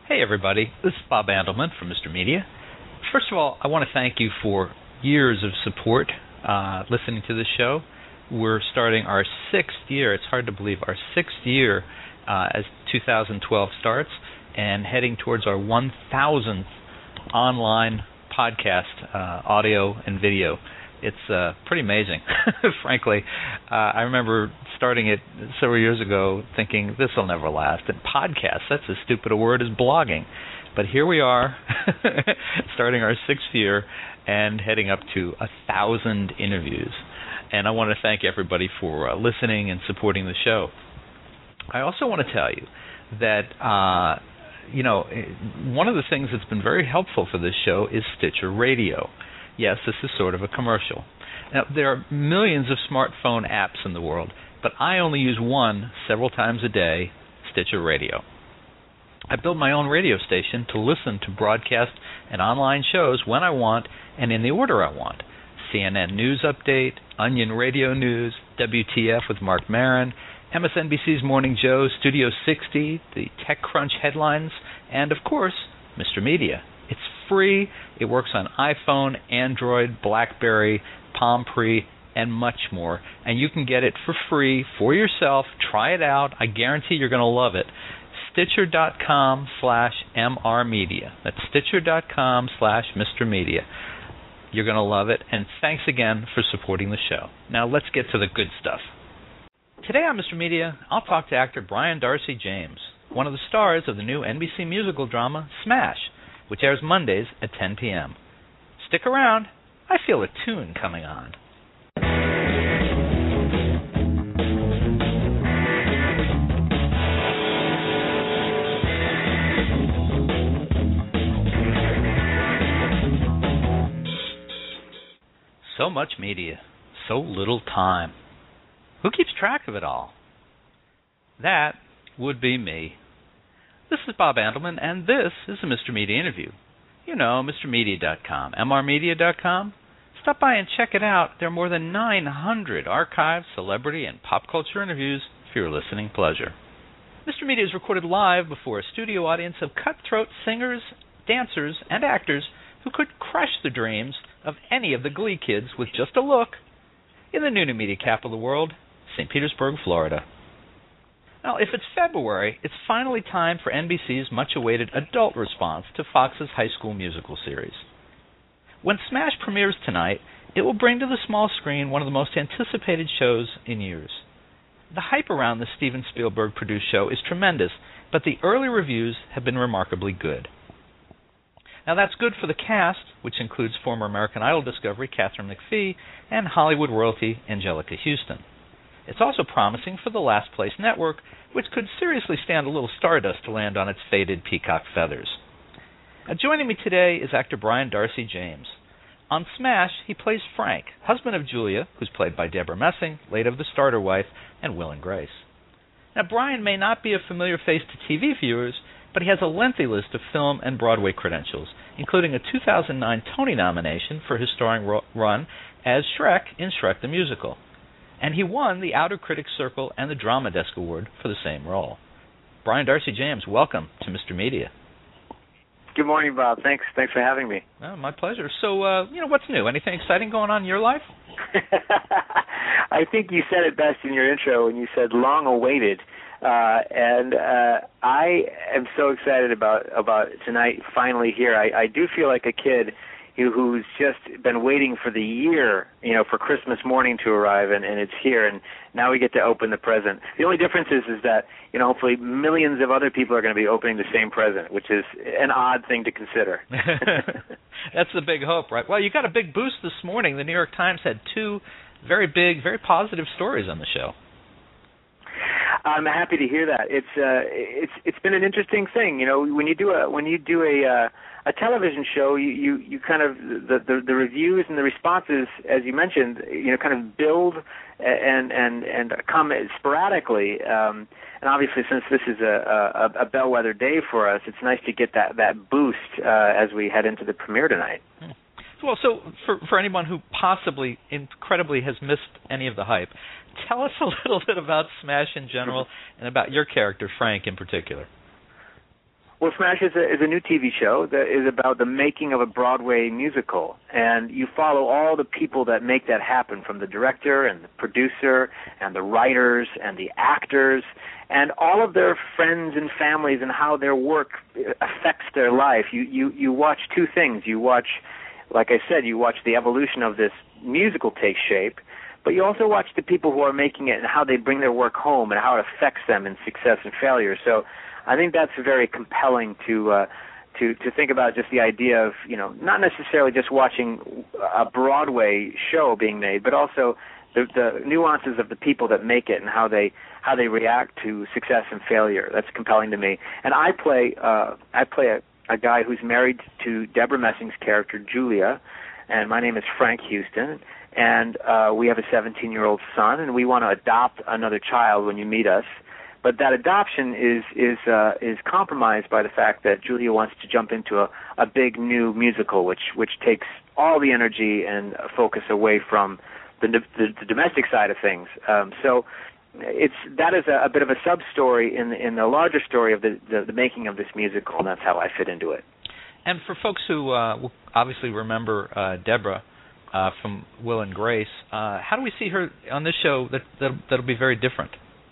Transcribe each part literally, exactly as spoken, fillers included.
Hey everybody, this is Bob Andelman from Mister Media. First of all, I want to thank you for years of support uh, listening to this show. We're starting our sixth year, it's hard to believe, our sixth year uh, as two thousand twelve starts and heading towards our one thousandth online podcast, uh, audio and video. It's uh, pretty amazing, frankly. Uh, I remember starting it several years ago thinking, this will never last. And podcasts, that's as stupid a word as blogging. But here we are, starting our sixth year and heading up to a thousand interviews. And I want to thank everybody for uh, listening and supporting the show. I also want to tell you that, uh, you know, one of the things that's been very helpful for this show is Stitcher Radio. Yes, this is sort of a commercial. Now, there are millions of smartphone apps in the world, but I only use one several times a day, Stitcher Radio. I build my own radio station to listen to broadcast and online shows when I want and in the order I want. C N N News Update, Onion Radio News, W T F with Mark Maron, M S N B C's Morning Joe, Studio sixty, the TechCrunch headlines, and, of course, Mister Media. It's free. It works on iPhone, Android, BlackBerry, Palm Pre, and much more. And you can get it for free for yourself. Try it out. I guarantee you're going to love it. Stitcher.com slash MRmedia. That's Stitcher.com slash Mr. Media. You're going to love it. And thanks again for supporting the show. Now let's get to the good stuff. Today on Mister Media, I'll talk to actor Brian Darcy James, one of the stars of the new N B C musical drama Smash, which airs Mondays at ten p.m. Stick around. I feel a tune coming on. So much media, so little time. Who keeps track of it all? That would be me. This is Bob Andelman, and this is a Mister Media interview. You know, Mr Media dot com, M R Media dot com. Stop by and check it out. There are more than nine hundred archived celebrity and pop culture interviews for your listening pleasure. Mister Media is recorded live before a studio audience of cutthroat singers, dancers, and actors who could crush the dreams of any of the Glee kids with just a look in the new media capital of the world, Saint Petersburg, Florida. Now, if it's February, it's finally time for N B C's much-awaited adult response to Fox's High School Musical series. When Smash premieres tonight, it will bring to the small screen one of the most anticipated shows in years. The hype around the Steven Spielberg-produced show is tremendous, but the early reviews have been remarkably good. Now, that's good for the cast, which includes former American Idol discovery Katharine McPhee and Hollywood royalty Angelica Houston. It's also promising for the Last Place Network, which could seriously stand a little stardust to land on its faded peacock feathers. Now, joining me today is actor Brian Darcy James. On Smash, he plays Frank, husband of Julia, who's played by Deborah Messing, late of the starter wife, and Will and Grace. Now, Brian may not be a familiar face to T V viewers, but he has a lengthy list of film and Broadway credentials, including a two thousand nine Tony nomination for his starring ro- run as Shrek in Shrek the Musical. And he won the Outer Critics Circle and the Drama Desk Award for the same role. Brian Darcy James, welcome to Mister Media. Good morning, Bob. Thanks Thanks for having me. Oh, my pleasure. So, uh, you know, what's new? Anything exciting going on in your life? I think you said it best in your intro when you said long awaited. Uh, and uh, I am so excited about, about tonight finally here. I, I do feel like a kid who, who's just been waiting for the year, you know, for Christmas morning to arrive, and, and it's here, and now we get to open the present. The only difference is, is that, you know, hopefully millions of other people are going to be opening the same present, which is an odd thing to consider. That's the big hope, right? Well, you got a big boost this morning. The New York Times had two very big, very positive stories on the show. I'm happy to hear that. It's uh, it's it's been an interesting thing, you know. When you do a when you do a uh, a television show, you, you, you kind of the, the the reviews and the responses, as you mentioned, you know, kind of build and and and come sporadically. Um, and obviously, since this is a, a a bellwether day for us, it's nice to get that that boost uh, as we head into the premiere tonight. Hmm. Well, so for for anyone who possibly incredibly has missed any of the hype, tell us a little bit about Smash in general and about your character, Frank, in particular. Well, Well, Smash is a, is a new T V show that is about the making of a Broadway musical, and you follow all the people that make that happen, from the director and the producer and the writers and the actors and all of their friends and families and how their work affects their life. You you you watch two things. You watch, like I said, you watch the evolution of this musical take shape, but you also watch the people who are making it and how they bring their work home and how it affects them in success and failure. So I think that's very compelling to uh, to to think about, just the idea of, you know, not necessarily just watching a Broadway show being made, but also the, the nuances of the people that make it and how they how they react to success and failure. That's compelling to me. And I play uh, I play a, a guy who's married to Deborah Messing's character Julia, and my name is Frank Houston. And uh, we have a seventeen-year-old son, and we want to adopt another child when you meet us. But that adoption is is uh, is compromised by the fact that Julia wants to jump into a, a big new musical, which which takes all the energy and focus away from the the, the domestic side of things. Um, so it's that is a, a bit of a sub story in the, in the larger story of the, the the making of this musical, and that's how I fit into it. And for folks who uh, will obviously remember uh, Deborah uh, from Will and Grace, uh, how do we see her on this show that that'll, that'll be very different?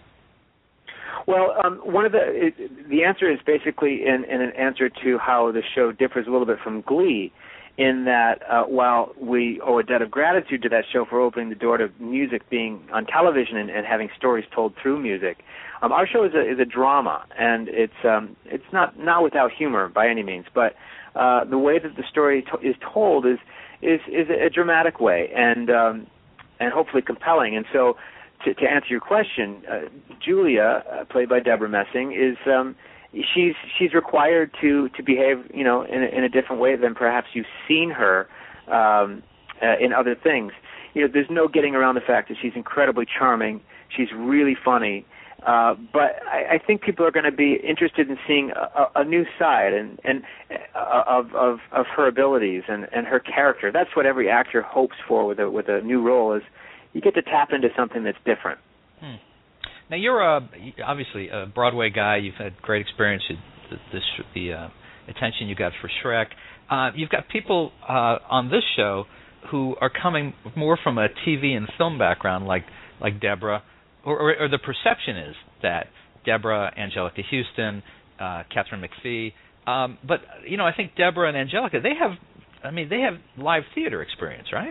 Well, um, one of the it, the answer is basically in, in an answer to how the show differs a little bit from Glee, in that uh, while we owe a debt of gratitude to that show for opening the door to music being on television and, and having stories told through music, um, our show is a, is a drama, and it's um, it's not not without humor by any means, but uh, the way that the story to- is told is is is a dramatic way and um, and hopefully compelling, and so. To, to answer your question, uh, Julia, uh, played by Deborah Messing, is um, she's she's required to, to behave, you know, in a, in a different way than perhaps you've seen her um, uh, in other things. You know, there's no getting around the fact that she's incredibly charming. She's really funny, uh, but I, I think people are going to be interested in seeing a, a new side and and uh, of, of of her abilities and, and her character. That's what every actor hopes for with a with a new role, is you get to tap into something that's different. Hmm. Now, you're a, obviously a Broadway guy. You've had great experience with the, the, the uh, attention you got for Shrek. Uh, you've got people uh, on this show who are coming more from a T V and film background, like like Deborah, or, or, or the perception is that Deborah, Angelica Houston, uh, Catherine McPhee. Um, but you know, I think Deborah and Angelica, they have, I mean, they have live theater experience, right?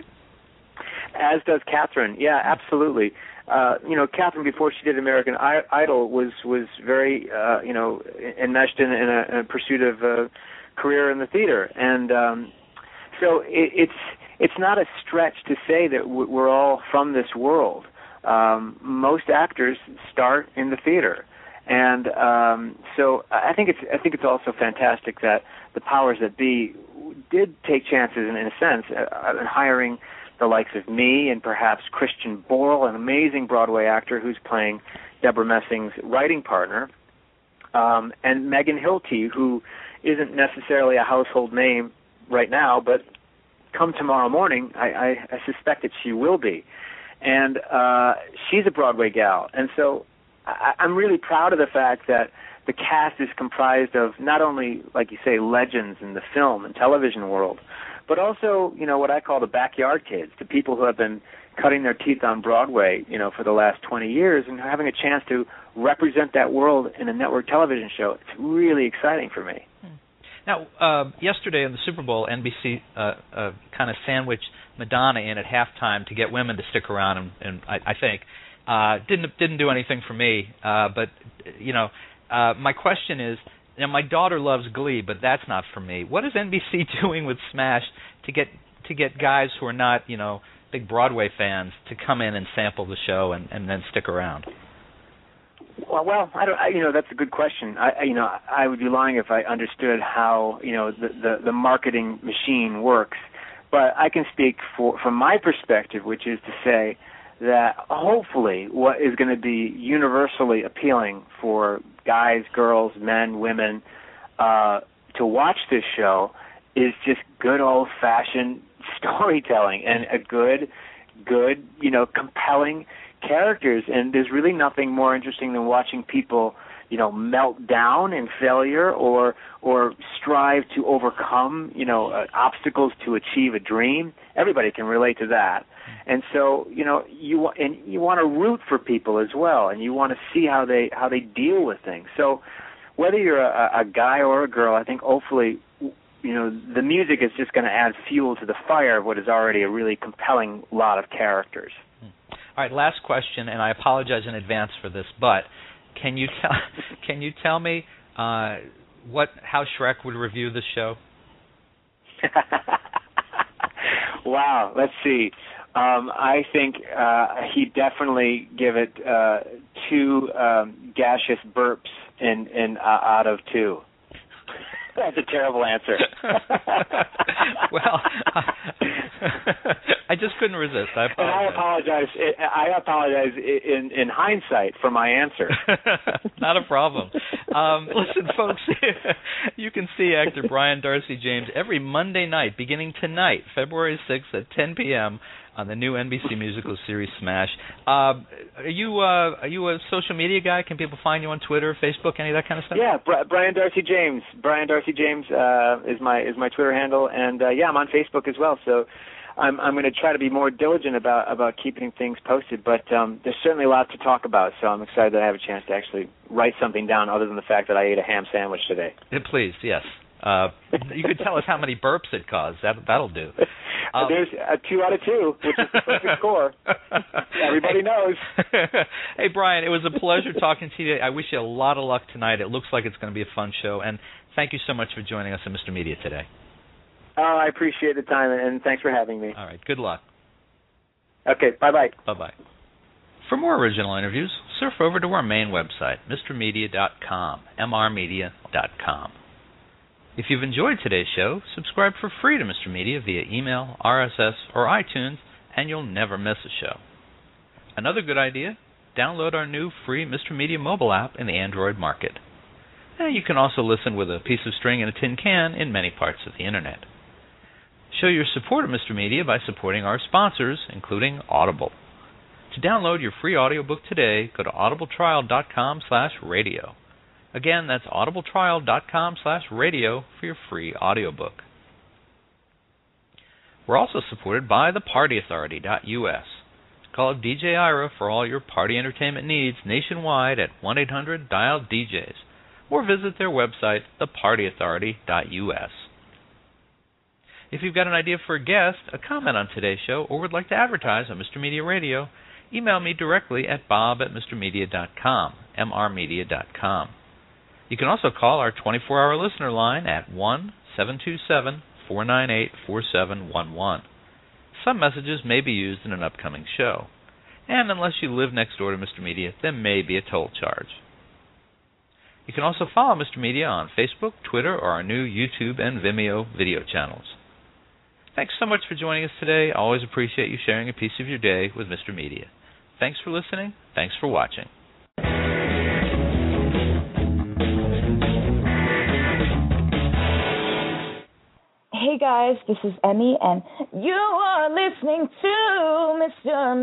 As does Catherine. Yeah, absolutely. Uh, you know, Catherine, before she did American Idol, was was very, uh, you know, enmeshed in, in, a, in a pursuit of a career in the theater, and um, so it, it's it's not a stretch to say that we're all from this world. Um, most actors start in the theater, and um, so I think it's I think it's also fantastic that the powers that be did take chances, in, in a sense, uh, in hiring the likes of me and perhaps Christian Borle, an amazing Broadway actor who's playing Deborah Messing's writing partner, um, and Megan Hilty, who isn't necessarily a household name right now, but come tomorrow morning, I, I, I suspect that she will be. And uh, she's a Broadway gal. And so I, I'm really proud of the fact that the cast is comprised of not only, like you say, legends in the film and television world, but also, you know, what I call the backyard kids, the people who have been cutting their teeth on Broadway, you know, for the last twenty years and having a chance to represent that world in a network television show. It's really exciting for me. Now, uh, yesterday in the Super Bowl, N B C uh, uh, kind of sandwiched Madonna in at halftime to get women to stick around, and, and I, I think uh, didn't didn't do anything for me. Uh, but you know, uh, my question is. Now, my daughter loves Glee, but that's not for me. What is N B C doing with Smash to get to get guys who are not, you know, big Broadway fans to come in and sample the show and, and then stick around? Well, well, I don't. I, you know, that's a good question. I, I, you know, I would be lying if I understood how, you know, the, the the marketing machine works. But I can speak for from my perspective, which is to say that hopefully what is going to be universally appealing for guys, girls, men, women, uh, to watch this show is just good old-fashioned storytelling and a good, good, you know, compelling characters. And there's really nothing more interesting than watching people you know, melt down in failure or or strive to overcome, you know, uh, obstacles to achieve a dream. Everybody can relate to that. And so, you know, you and you want to root for people as well, and you want to see how they how they deal with things. So whether you're a, a guy or a girl, I think hopefully, you know, the music is just going to add fuel to the fire of what is already a really compelling lot of characters. All right, last question, and I apologize in advance for this, but can you tell can you tell me uh, what how Shrek would review the show? Wow, let's see. Um, I think uh, he'd definitely give it uh, two um, gaseous burps in, in uh, out of two. That's a terrible answer. Well, I just couldn't resist. I apologize. And I apologize. I apologize in, in hindsight for my answer. Not a problem. Um, listen, folks, you can see actor Brian Darcy James every Monday night, beginning tonight, February sixth at ten p.m. on the new N B C musical series Smash. Uh, are you uh, are you a social media guy? Can people find you on Twitter, Facebook, any of that kind of stuff? Yeah, Brian Darcy James. Brian Darcy James uh, is my is my Twitter handle, and uh, yeah, I'm on Facebook as well. So I'm I'm going to try to be more diligent about about keeping things posted. But um, there's certainly a lot to talk about, so I'm excited that I have a chance to actually write something down, other than the fact that I ate a ham sandwich today. Yeah, please, yes. Uh, you could tell us how many burps it caused. That that'll do. Um, There's a two out of two, which is the perfect score. Everybody knows. Hey, Brian, it was a pleasure talking to you. I wish you a lot of luck tonight. It looks like it's going to be a fun show, and thank you so much for joining us at Mister Media today. Oh, I appreciate the time, and thanks for having me. All right, good luck. Okay, bye-bye. Bye-bye. For more original interviews, surf over to our main website, mr media dot com, m r media dot com. If you've enjoyed today's show, subscribe for free to Mister Media via email, R S S, or iTunes, and you'll never miss a show. Another good idea, download our new free Mister Media mobile app in the Android market. And you can also listen with a piece of string and a tin can in many parts of the Internet. Show your support of Mister Media by supporting our sponsors, including Audible. To download your free audiobook today, go to audibletrial dot com slash radio. Again, that's audibletrial dot com slash radio for your free audiobook. We're also supported by the party authority dot u s. Call D J Ira for all your party entertainment needs nationwide at one eight hundred dial D Js, or visit their website, the party authority dot u s. If you've got an idea for a guest, a comment on today's show, or would like to advertise on Mister Media Radio, email me directly at bob at mr media dot com, m r media dot com. You can also call our twenty-four hour listener line at one seven two seven, four nine eight, four seven one one. Some messages may be used in an upcoming show, and unless you live next door to Mister Media, there may be a toll charge. You can also follow Mister Media on Facebook, Twitter, or our new YouTube and Vimeo video channels. Thanks so much for joining us today. I always appreciate you sharing a piece of your day with Mister Media. Thanks for listening. Thanks for watching. Hey guys, this is Emmy, and you are listening to Mister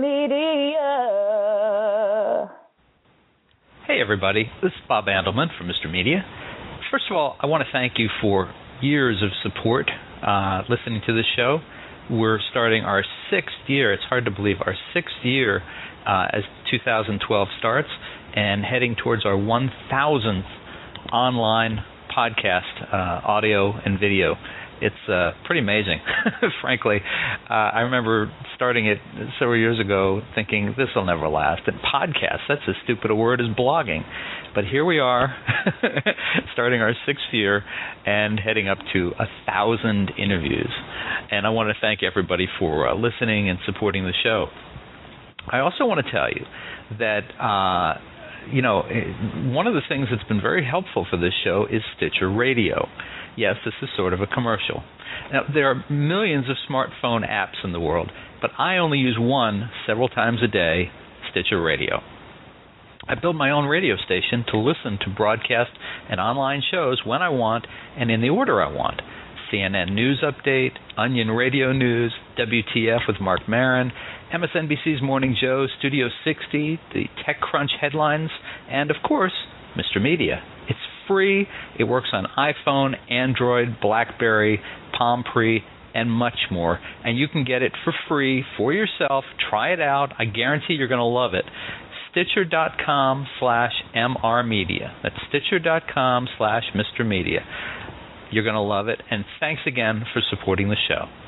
Media. Hey everybody, this is Bob Andelman from Mister Media. First of all, I want to thank you for years of support uh, listening to this show. We're starting our sixth year. It's hard to believe our sixth year uh, as two thousand twelve starts, and heading towards our one thousandth online podcast, uh, audio and video. It's uh, pretty amazing, frankly. Uh, I remember starting it several years ago thinking, this will never last. And podcasts, that's as stupid a word as blogging. But here we are, starting our sixth year and heading up to a thousand interviews. And I want to thank everybody for uh, listening and supporting the show. I also want to tell you that, uh, you know, one of the things that's been very helpful for this show is Stitcher Radio. Yes, this is sort of a commercial. Now, there are millions of smartphone apps in the world, but I only use one several times a day, Stitcher Radio. I build my own radio station to listen to broadcast and online shows when I want and in the order I want. C N N News Update, Onion Radio News, W T F with Mark Maron, M S N B C's Morning Joe, Studio sixty, the TechCrunch headlines, and, of course, Mister Media. It's free. It works on iPhone, Android, BlackBerry, Palm Pre, and much more. And you can get it for free for yourself. Try it out. I guarantee you're going to love it. Stitcher.com slash MRmedia. That's Stitcher.com slash Mr. Media. You're going to love it. And thanks again for supporting the show.